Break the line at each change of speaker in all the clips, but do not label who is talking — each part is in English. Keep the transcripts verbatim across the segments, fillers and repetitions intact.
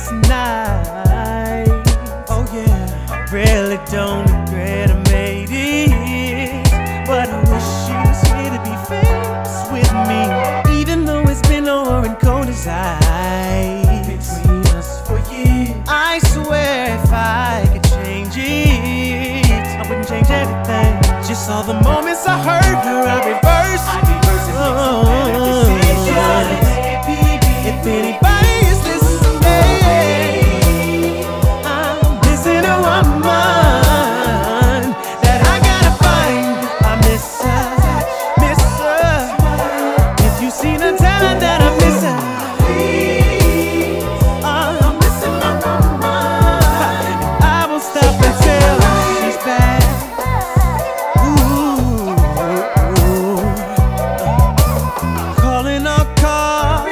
last night. Oh yeah, I really don't regret I made it, but I wish you was here to be faced with me. Even though it's been lower and cold as ice between us for years, I swear if I could change it, I wouldn't change anything. Just all the moments I hurt her, I reverse. I reverse and oh, make some better decisions. If anybody is listening, I'm missing a woman that I gotta find. I miss her, miss her. If you seen her, tell her that I miss her. I'm missing my woman. I won't stop until she's back. Calling our car,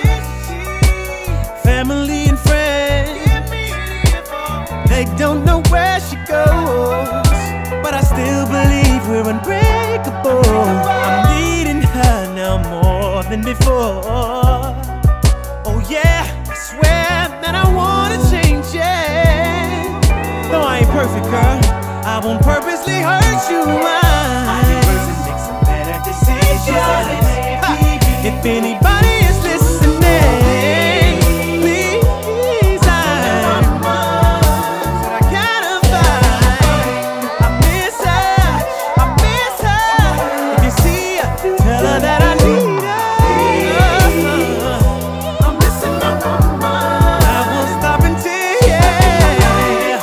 family and friends, they don't know where she goes, but I still believe we're unbreakable. I'm needing her now more than before. Oh yeah, I swear that I wanna change it. Though I ain't perfect, girl, I won't purposely hurt you. I make some better decisions. If anybody is listening, please, I'm what I gotta find. I miss her, I miss her. If you see her, tell her that I need her. I'm missing my woman. I won't stop until, yeah,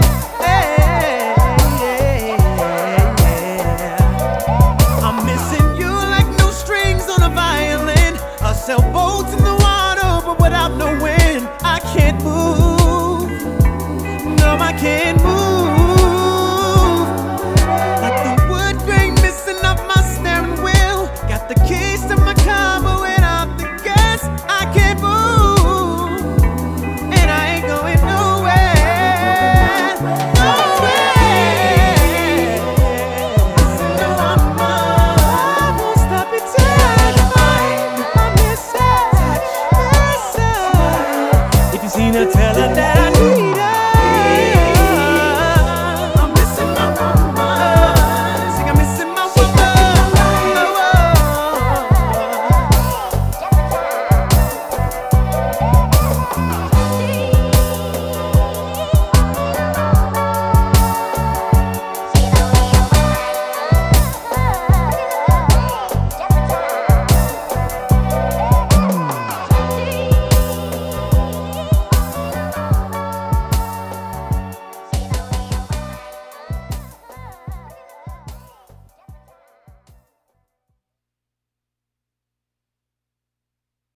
yeah. I'm missing you like no strings on a violin. I sail boats in the water, but without no wind, I can't move. No, I can't move. Like the wood grain missing off my steering wheel. Got the keys to my car, but without the gas, I can't move. And I ain't going nowhere, nowhere. No, I'm I won't stop until I find I miss her, miss her. If you seen her, tell her that I